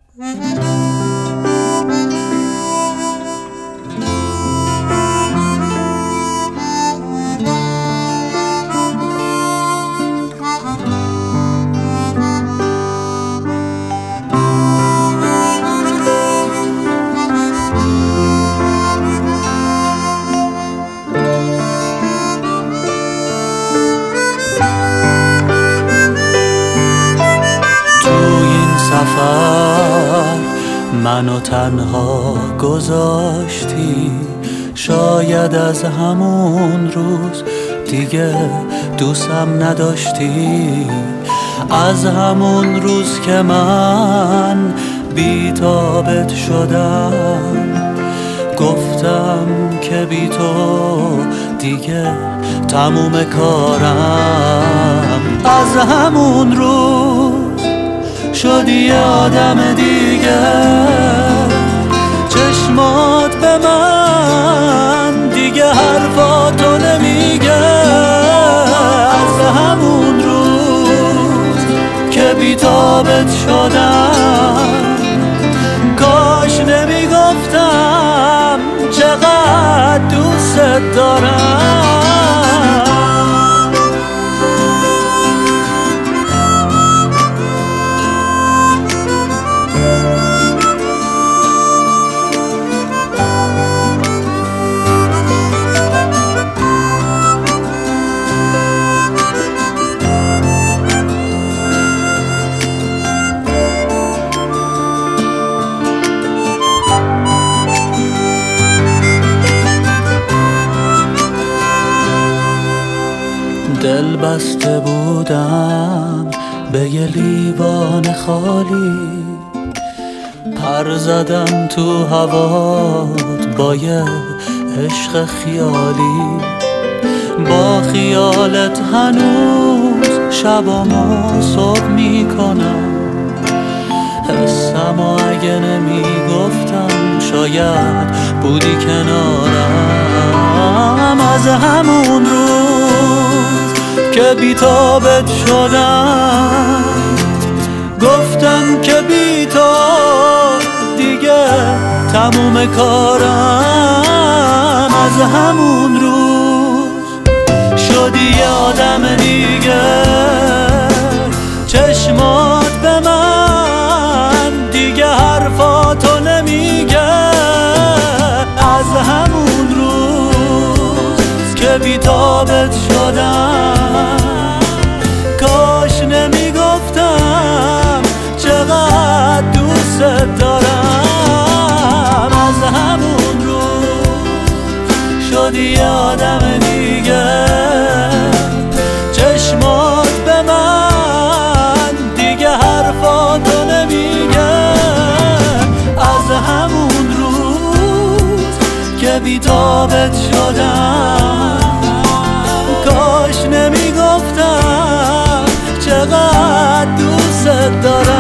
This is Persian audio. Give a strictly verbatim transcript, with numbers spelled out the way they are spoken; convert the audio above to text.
منو تنها گذاشتی، شاید از همون روز دیگه دوستم نداشتی. از همون روز که من بی تابت شدم، گفتم که بی تو دیگه تموم کارم. از همون روز شدی آدم دیگه، چشمات به من دیگه حرفاتو نمیگه. از همون روز که بی تابت شدم، کاش نمیگفتم چقدر دوست دارم. دل بسته بودم به یه لیوان خالی، پر زدم تو هوات با یه عشق خیالی. با خیالت هنوز شبامو صبح میکنم، حسمو اگه نمیگفتم شاید بودی کنارم. از همون روز که بی تابت شدم، گفتم که بی تو دیگه تموم کارم. از همون روز شدی آدم دیگه، چشمات به من دیگه حرفاتو نمیگه. از همون روز که بی تابت شدم، کاش نمیگفتم چقدر دوست دارم. از همون روز شدی آدم دیگه، چشمات به من دیگه حرفاتو نمیگه. از همون روز که بی تابت شدم، کاش نمیگفتم چقدر دوست دارم.